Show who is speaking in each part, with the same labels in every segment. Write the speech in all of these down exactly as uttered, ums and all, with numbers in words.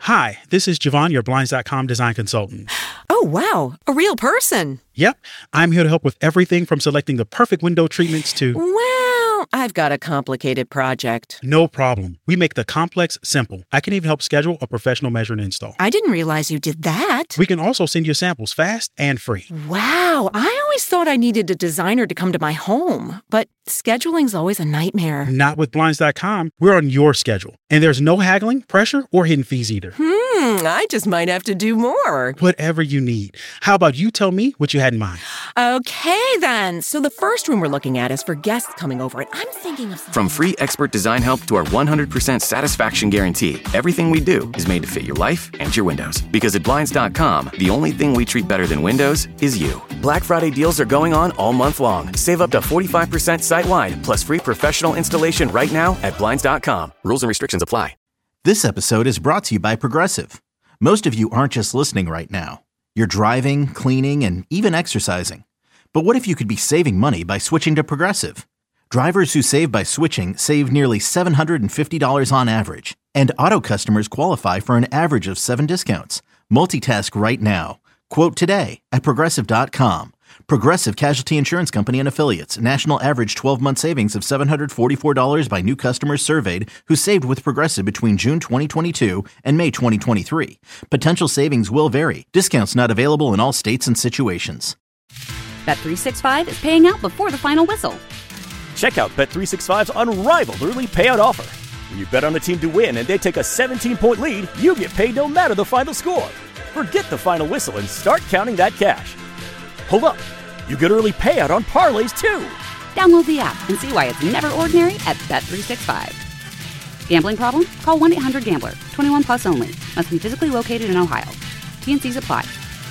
Speaker 1: Hi, this is Javon, your Blinds dot com design consultant.
Speaker 2: Oh, wow. A real person.
Speaker 1: Yep. I'm here to help with everything from selecting the perfect window treatments to...
Speaker 2: Well, I've got a complicated project.
Speaker 1: No problem. We make the complex simple. I can even help schedule a professional measure and install.
Speaker 2: I didn't realize you did that.
Speaker 1: We can also send you samples fast and free.
Speaker 2: Wow. I always thought I needed a designer to come to my home, but scheduling's always a nightmare.
Speaker 1: Not with Blinds dot com. We're on your schedule. And there's no haggling, pressure, or hidden fees either.
Speaker 2: Hmm, I just might have to do more.
Speaker 1: Whatever you need. How about you tell me what you had in mind?
Speaker 2: Okay, then. So the first room we're looking at is for guests coming over, and I'm thinking of...
Speaker 3: From free expert design help to our one hundred percent satisfaction guarantee, everything we do is made to fit your life and your windows. Because at Blinds dot com, the only thing we treat better than windows is you. Black Friday deals are going on all month long. Save up to forty-five percent site-wide, plus free professional installation right now at Blinds dot com. Rules and restrictions apply.
Speaker 4: This episode is brought to you by Progressive. Most of you aren't just listening right now. You're driving, cleaning, and even exercising. But what if you could be saving money by switching to Progressive? Drivers who save by switching save nearly seven hundred fifty dollars on average. And auto customers qualify for an average of seven discounts. Multitask right now. Quote today at Progressive dot com. Progressive Casualty Insurance Company and Affiliates. National average twelve-month savings of seven hundred forty-four dollars by new customers surveyed who saved with Progressive between June twenty twenty-two and May twenty twenty-three. Potential savings will vary. Discounts not available in all states and situations.
Speaker 5: Bet three sixty-five is paying out before the final whistle.
Speaker 6: Check out Bet three sixty-five's unrivaled early payout offer. When you bet on a team to win and they take a seventeen-point lead, you get paid no matter the final score. Forget the final whistle and start counting that cash. Hold up. You get early payout on parlays, too.
Speaker 5: Download the app and see why it's never ordinary at Bet three sixty-five. Gambling problem? Call one eight hundred gambler. twenty-one plus only. Must be physically located in Ohio. T and C's apply.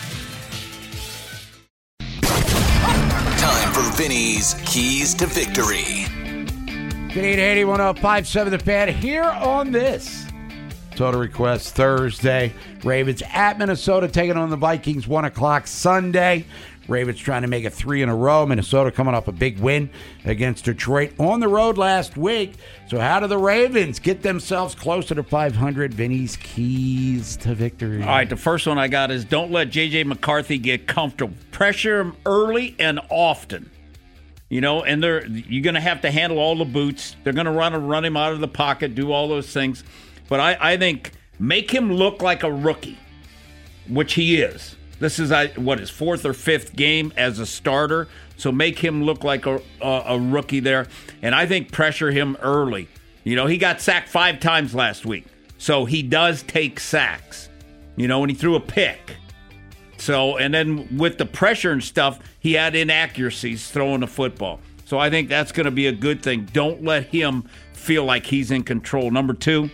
Speaker 7: Time for Vinny's Keys to Victory.
Speaker 8: Vinny eight eighty, one oh five point seven The Fan here on this Total Request Thursday. Ravens at Minnesota taking on the Vikings one o'clock Sunday. Ravens trying to make it three in a row. Minnesota coming off a big win against Detroit on the road last week. So how do the Ravens get themselves closer to five hundred? Vinny's Keys to Victory.
Speaker 9: All right, the first one I got is don't let J J. McCarthy get comfortable. Pressure him early and often. You know, and they're you're going to have to handle all the boots. They're going to run run him out of the pocket, do all those things. But I, I think make him look like a rookie, which he is. This is, what, his fourth or fifth game as a starter. So make him look like a, a, a rookie there. And I think pressure him early. You know, he got sacked five times last week. So he does take sacks. You know, and he threw a pick. So, and then with the pressure and stuff, he had inaccuracies throwing the football. So I think that's going to be a good thing. Don't let him feel like he's in control. Number two,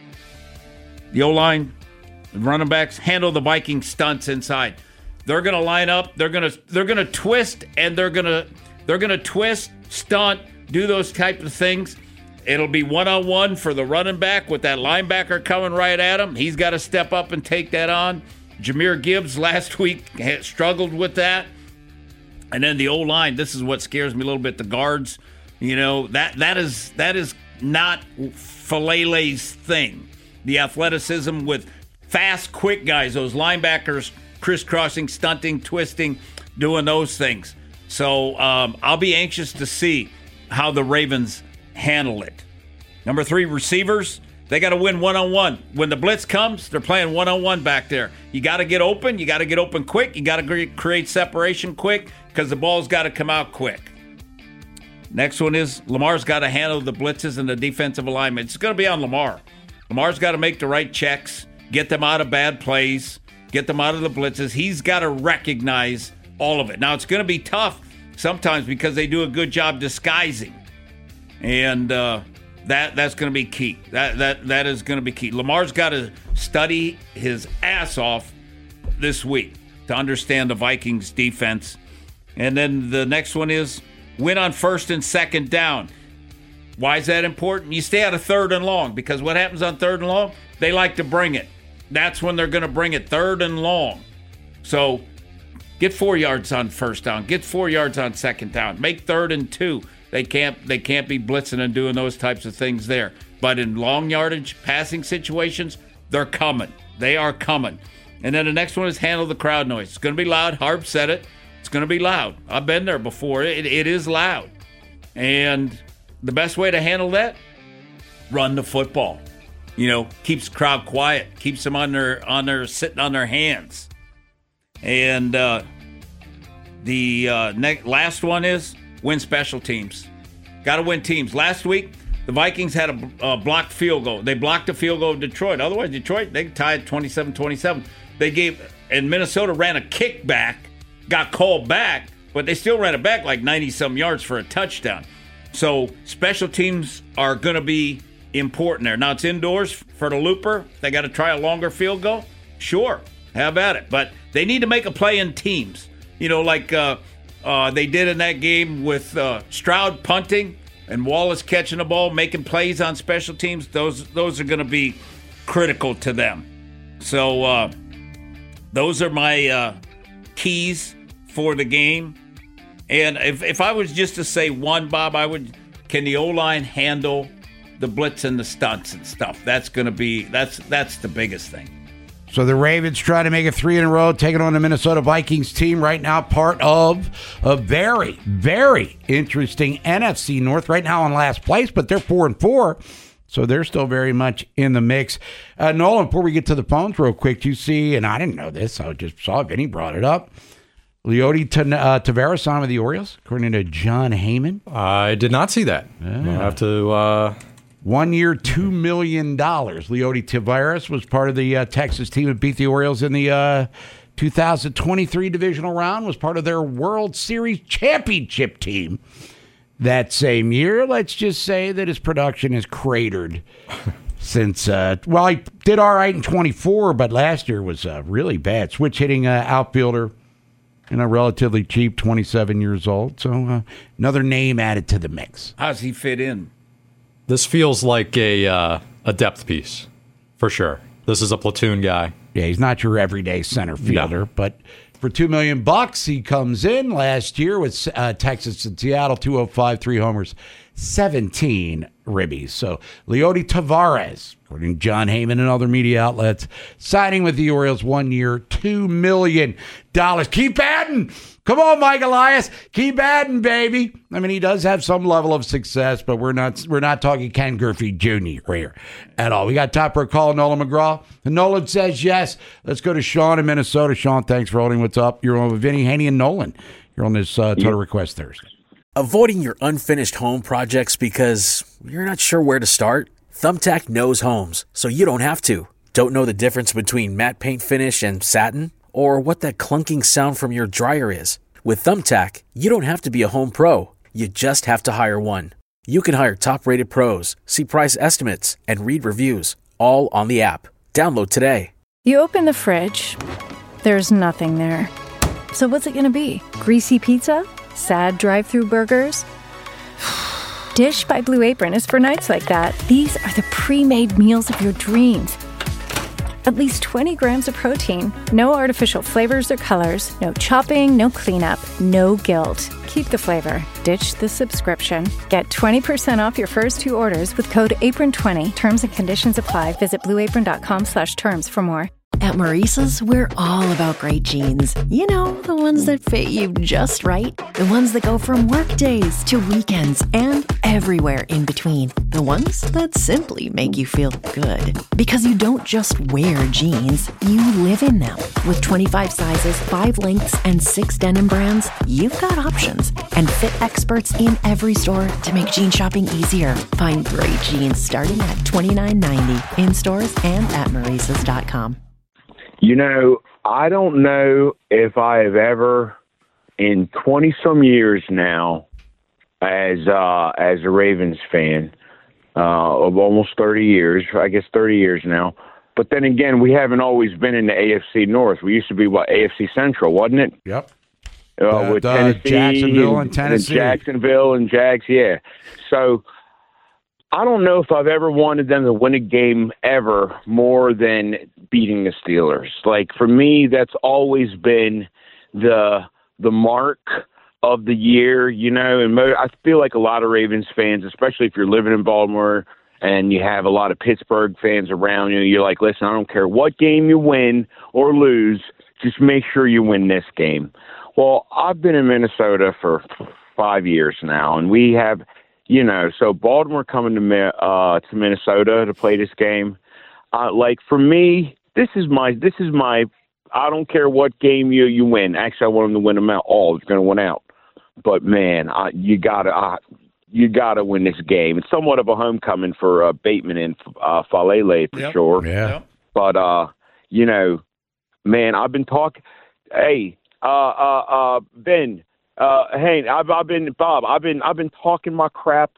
Speaker 9: the O-line, the running backs, handle the Viking stunts inside. They're going to line up. They're going to they're going to twist and they're going to they're going to twist, stunt, do those type of things. It'll be one-on-one for the running back with that linebacker coming right at him. He's got to step up and take that on. Jahmyr Gibbs last week had struggled with that. And then the O-line, this is what scares me a little bit, the guards. You know, that that is that is not Falele's thing. The athleticism with fast, quick guys, those linebackers crisscrossing, stunting, twisting, doing those things. So um, I'll be anxious to see how the Ravens handle it. Number three, receivers. They got to win one-on-one. When the blitz comes, they're playing one-on-one back there. You got to get open. You got to get open quick. You got to create separation quick because the ball's got to come out quick. Next one is Lamar's got to handle the blitzes and the defensive alignment. It's going to be on Lamar. Lamar's got to make the right checks, get them out of bad plays, get them out of the blitzes. He's got to recognize all of it. Now, it's going to be tough sometimes because they do a good job disguising. And uh, that that's going to be key. That that That is going to be key. Lamar's got to study his ass off this week to understand the Vikings defense. And then the next one is win on first and second down. Why is that important? You stay out of third and long because what happens on third and long? They like to bring it. That's when they're going to bring it, third and long. So get four yards on first down. Get four yards on second down. Make third and two. They can't they can't be blitzing and doing those types of things there. But in long yardage passing situations, They're coming. They are coming. And then the next one is handle the crowd noise. It's going to be loud. Harb said it. It's going to be loud. I've been there before. It, it is loud. And the best way to handle that, run the football. You know, keeps the crowd quiet, keeps them on their on their sitting on their hands. And uh, the uh, next last one is win special teams. Got to win teams. Last week, the Vikings had a, a blocked field goal. They blocked a field goal of Detroit. Otherwise, Detroit, they tied twenty-seven twenty-seven. They gave, and Minnesota ran a kickback, got called back, but they still ran it back like ninety-some yards for a touchdown. So special teams are going to be important there. Now, it's indoors for the Looper. They got to try a longer field goal. Sure, how about it? But they need to make a play in teams. You know, like uh, uh, they did in that game with uh, Stroud punting and Wallace catching the ball, making plays on special teams. Those those are going to be critical to them. So uh, those are my uh, keys for the game. And if if I was just to say one, Bob, I would, can the O-line handle the blitz and the stunts and stuff? That's going to be, that's that's the biggest thing.
Speaker 8: So the Ravens try to make it three in a row, taking on the Minnesota Vikings team right now, part of a very, very interesting N F C North right now in last place, but they're four and four, so they're still very much in the mix. Uh, Nolan, before we get to the phones real quick, you see, and I didn't know this, I just saw Vinny brought it up, Leody T- uh, Tavares on with the Orioles, according to John Heyman.
Speaker 10: I did not see that. Yeah. I'll have to... Uh...
Speaker 8: One year, two million dollars. Leody Tavares was part of the uh, Texas team that beat the Orioles in the uh, two thousand twenty-three divisional round, was part of their World Series championship team that same year. Let's just say that his production has cratered since, uh, well, he did all right in twenty-four, but last year was uh, really bad. Switch hitting uh, outfielder and a relatively cheap, twenty-seven years old. So uh, another name added to the mix.
Speaker 9: How does he fit in?
Speaker 10: This feels like a uh, a depth piece, for sure. This is a platoon guy.
Speaker 8: Yeah, he's not your everyday center fielder, no. But for two million bucks, he comes in last year with uh, Texas and Seattle, two oh five, three homers, seventeen ribbies. So Leody Tavares, according to John Heyman and other media outlets, signing with the Orioles one year, two million dollars. Keep adding. Come on, Mike Elias. Keep adding, baby. I mean, he does have some level of success, but we're not we're not talking Ken Griffey Junior here at all. We got time for a call, Nolan McGraw. And Nolan says yes. Let's go to Sean in Minnesota. Sean, thanks for holding. What's up? You're on with Vinny, Haney, and Nolan. You're on this uh, Total Request Thursday.
Speaker 11: Avoiding your unfinished home projects because you're not sure where to start? Thumbtack knows homes, so you don't have to. Don't know the difference between matte paint finish and satin? Or what that clunking sound from your dryer is? With Thumbtack, you don't have to be a home pro. You just have to hire one. You can hire top-rated pros, see price estimates, and read reviews, all on the app. Download today.
Speaker 12: You open the fridge. There's nothing there. So what's it going to be? Greasy pizza? Sad drive-through burgers? Dish by Blue Apron is for nights like that. These are the pre-made meals of your dreams. At least twenty grams of protein, no artificial flavors or colors, no chopping, no cleanup, no guilt. Keep the flavor. Ditch the subscription. Get twenty percent off your first two orders with code apron twenty. Terms and conditions apply. Visit blueapron.com slash terms for more.
Speaker 13: At Maurice's, we're all about great jeans. You know, the ones that fit you just right. The ones that go from work days to weekends and everywhere in between. The ones that simply make you feel good. Because you don't just wear jeans, you live in them. With twenty-five sizes, five lengths, and six denim brands, you've got options. And fit experts in every store to make jean shopping easier. Find great jeans starting at twenty-nine ninety in stores and at Maurice's dot com.
Speaker 14: You know, I don't know if I have ever, in twenty-some years now, as uh, as a Ravens fan, uh, of almost thirty years, I guess thirty years now. But then again, we haven't always been in the A F C North. We used to be, what, A F C Central, wasn't it?
Speaker 8: Yep.
Speaker 14: Uh,
Speaker 8: uh,
Speaker 14: with
Speaker 8: uh,
Speaker 14: Tennessee
Speaker 8: Jacksonville and,
Speaker 14: and
Speaker 8: Tennessee.
Speaker 14: And Jacksonville and Jags, yeah. So I don't know if I've ever wanted them to win a game ever more than beating the Steelers. Like, for me, that's always been the the mark of the year, you know. And mo- I feel like a lot of Ravens fans, especially if you're living in Baltimore and you have a lot of Pittsburgh fans around you, you're like, listen, I don't care what game you win or lose, just make sure you win this game. Well, I've been in Minnesota for five years now, and we have, you know, so Baltimore coming to uh, to Minnesota to play this game. Uh, like for me, this is my this is my. I don't care what game you you win. Actually, I want them to win them out all. It's going to win out. But man, I, you gotta uh, you gotta win this game. It's somewhat of a homecoming for uh, Bateman and uh, Falele for
Speaker 9: Yep.
Speaker 14: sure.
Speaker 8: Yeah.
Speaker 14: But uh, you know, man, I've been talking. Hey, uh, uh, uh, Ben. Uh, hey, I've, I've been Bob. I've been I've been talking my crap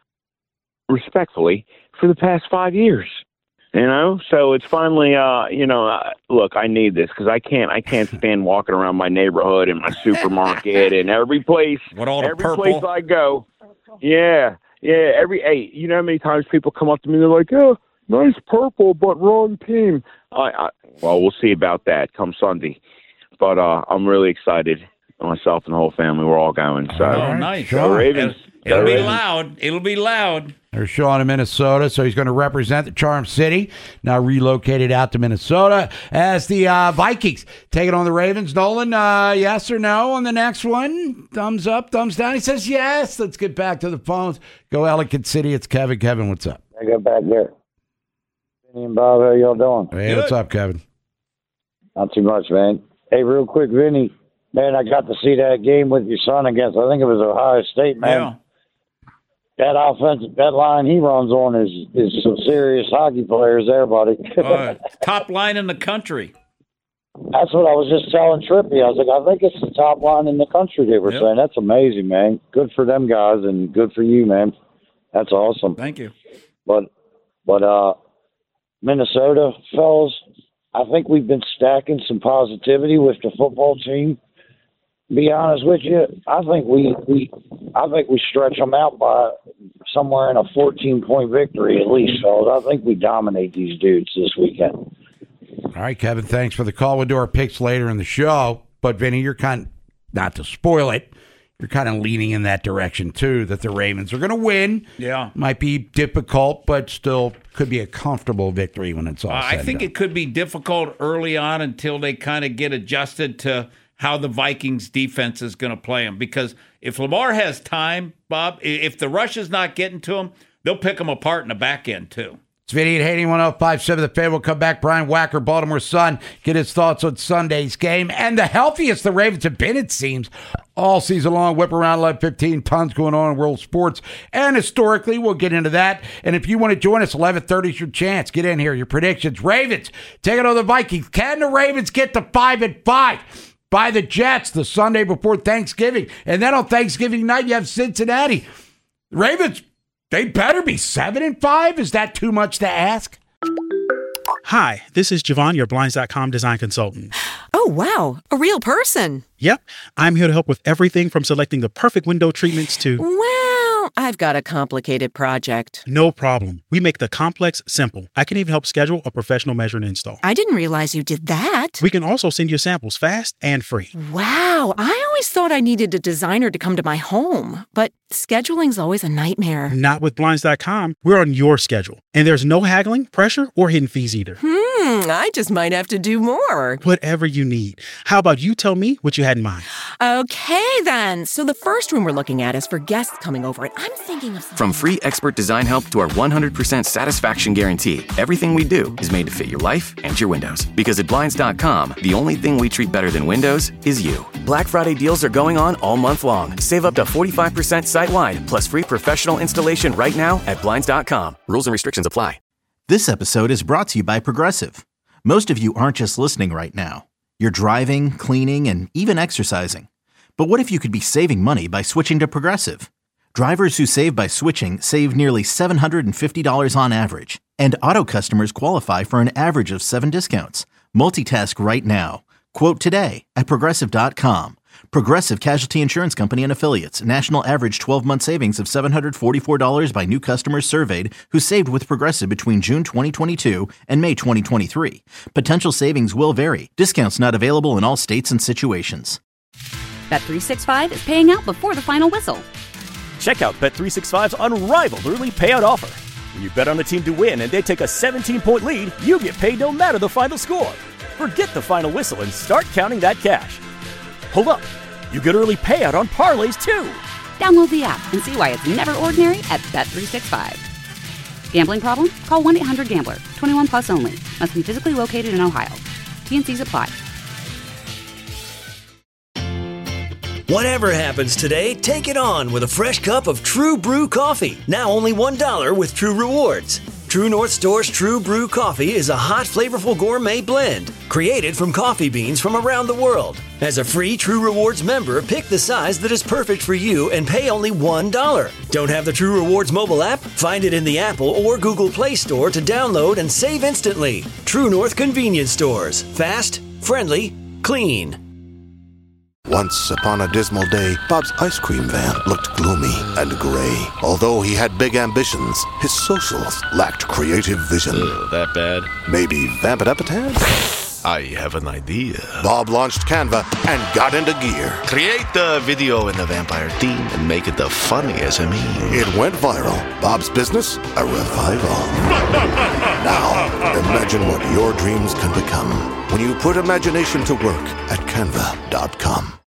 Speaker 14: respectfully for the past five years. You know, so it's finally, uh, you know, uh, look, I need this because I can't, I can't stand walking around my neighborhood and my supermarket and every place,
Speaker 9: What, all the
Speaker 14: every
Speaker 9: purple?
Speaker 14: place I go. Yeah, yeah. Every, hey, you know how many times people come up to me and they're like, "Oh, nice purple, but wrong team." I, I well, we'll see about that come Sunday, but uh, I'm really excited. Myself and the whole family, we're all going. So,
Speaker 9: Oh, nice.
Speaker 14: Go Ravens.
Speaker 9: It'll
Speaker 14: Go
Speaker 9: be
Speaker 14: Ravens.
Speaker 9: loud. It'll be loud.
Speaker 8: There's Sean in Minnesota, so he's going to represent the Charm City, now relocated out to Minnesota as the uh, Vikings taking on the Ravens. Nolan, uh, yes or no on the next one? Thumbs up, thumbs down. He says yes. Let's get back to the phones. Go Ellicott City. It's Kevin. Kevin, what's up?
Speaker 15: I got back there. Vinny and Bob, how y'all doing?
Speaker 8: Hey, what's up, Kevin?
Speaker 15: Not too much, man. Hey, real quick, Vinny. Man, I got to see that game with your son against, I think it was Ohio State, man.
Speaker 9: Yeah.
Speaker 15: That offensive, that line he runs on is is some serious hockey players there, buddy.
Speaker 9: Uh, top line in the country.
Speaker 15: That's what I was just telling Trippy. I was like, I think it's the top line in the country, they were
Speaker 9: Yep.
Speaker 15: saying. That's amazing, man. Good for them guys and good for you, man. That's awesome.
Speaker 9: Thank you.
Speaker 15: But, but uh, Minnesota, fellas, I think we've been stacking some positivity with the football team. Be honest with you, I think we, we I think we stretch them out by somewhere in a fourteen point victory at least, fellas. I think we dominate these dudes this weekend.
Speaker 8: All right, Kevin, thanks for the call. We'll do our picks later in the show. But, Vinny, you're kind of, not to spoil it, you're kind of leaning in that direction, too, that the Ravens are going to win.
Speaker 9: Yeah.
Speaker 8: Might be difficult, but still could be a comfortable victory when it's all
Speaker 9: Uh,
Speaker 8: said
Speaker 9: I
Speaker 8: and
Speaker 9: think
Speaker 8: done.
Speaker 9: it could be difficult early on until they kind of get adjusted to how the Vikings defense is going to play them. Because if Lamar has time, Bob, i- if the rush is not getting to him, they'll pick him apart in the back end, too.
Speaker 8: It's Vinny and Haney, one oh five seven The Fan. We'll come back. Brian Wacker, Baltimore Sun, get his thoughts on Sunday's game. And the healthiest the Ravens have been, it seems, all season long. Whip around eleven fifteen. Tons going on in world sports. And historically, we'll get into that. And if you want to join us, eleven thirty is your chance. Get in here. Your predictions. Ravens, taking on the Vikings. Can the Ravens get to five and five? By the Jets the Sunday before Thanksgiving. And then on Thanksgiving night, you have Cincinnati. Ravens, they better be seven and five. Is that too much to ask?
Speaker 1: Hi, this is Javon, your Blinds dot com design consultant.
Speaker 2: Oh, wow. A real person.
Speaker 1: Yep, I'm here to help with everything from selecting the perfect window treatments to...
Speaker 2: Well, I've got a complicated project.
Speaker 1: No problem. We make the complex simple. I can even help schedule a professional measure and install.
Speaker 2: I didn't realize you did that.
Speaker 1: We can also send you samples fast and free.
Speaker 2: Wow. I always thought I needed a designer to come to my home, but scheduling's always a nightmare.
Speaker 1: Not with Blinds dot com. We're on your schedule. And there's no haggling, pressure, or hidden fees either.
Speaker 2: Hmm, I just might have to do more.
Speaker 1: Whatever you need. How about you tell me what you had in mind?
Speaker 2: Okay, then. So the first room we're looking at is for guests coming over, and I'm thinking of something.
Speaker 3: From free expert design help to our one hundred percent satisfaction guarantee, everything we do is made to fit your life and your windows. Because at Blinds dot com, the only thing we treat better than windows is you. Black Friday deals are going on all month long. Save up to forty-five percent site-wide, plus free professional installation right now at Blinds dot com. Rules and restrictions apply.
Speaker 4: This episode is brought to you by Progressive. Most of you aren't just listening right now. You're driving, cleaning, and even exercising. But what if you could be saving money by switching to Progressive? Drivers who save by switching save nearly seven hundred fifty dollars on average. And auto customers qualify for an average of seven discounts. Multitask right now. Quote today at Progressive dot com. Progressive Casualty Insurance Company and Affiliates. National average twelve-month savings of seven hundred forty-four dollars by new customers surveyed who saved with Progressive between June twenty twenty-two and May twenty twenty-three. Potential savings will vary. Discounts not available in all states and situations.
Speaker 5: Bet three sixty-five is paying out before the final whistle.
Speaker 6: Check out Bet three sixty-five's unrivaled early payout offer. When you bet on a team to win and they take a seventeen-point lead, you get paid no matter the final score. Forget the final whistle and start counting that cash. Hold up. You get early payout on parlays, too.
Speaker 5: Download the app and see why it's never ordinary at Bet three sixty-five. Gambling problem? Call one eight hundred gambler. twenty-one plus only. Must be physically located in Ohio. T N Cs apply.
Speaker 16: Whatever happens today, take it on with a fresh cup of True Brew coffee. Now only one dollar with True Rewards. True North Store's True Brew coffee is a hot, flavorful gourmet blend created from coffee beans from around the world. As a free True Rewards member, pick the size that is perfect for you and pay only one dollar. Don't have the True Rewards mobile app? Find it in the Apple or Google Play Store to download and save instantly. True North Convenience Stores. Fast, friendly, clean.
Speaker 17: Once upon a dismal day, Bob's ice cream van looked gloomy and gray. Although he had big ambitions, his socials lacked creative vision.
Speaker 18: Ugh, that bad?
Speaker 17: Maybe vamp it up a tad?
Speaker 18: I have an idea.
Speaker 17: Bob launched Canva and got into gear.
Speaker 18: Create the video in the vampire theme and make it the funniest of me.
Speaker 17: It went viral. Bob's business, a revival. Now, imagine what your dreams can become when you put imagination to work at canva dot com.